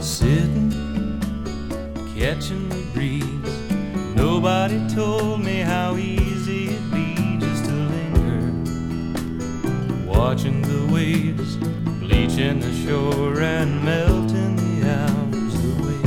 Sitting, catching the breeze. Nobody told me how easy it'd be just to linger, watching the waves bleaching the shore and melting the hours away.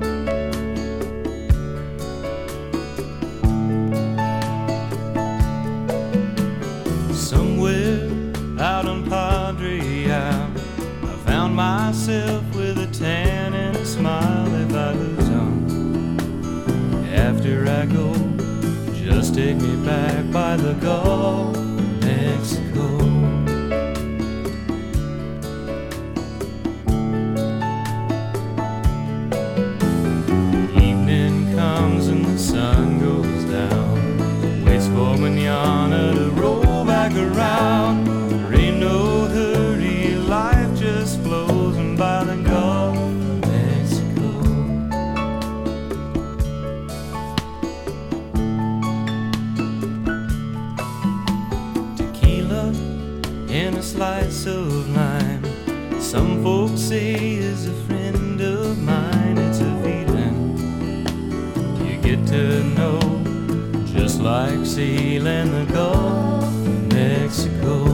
Somewhere out on Padre Isle, I found myself with a tan and a smile. If I lose on after I go, just take me back by the Gulf of Mexico. Evening comes and the sun goes down, waits for mañana to roll back around. There ain't no hurry, life just flows by the Gulf of Mexico. Tequila in a slice of lime, some folks say is a friend of mine. It's a feeling you get to know, just like sailing the Gulf of Mexico.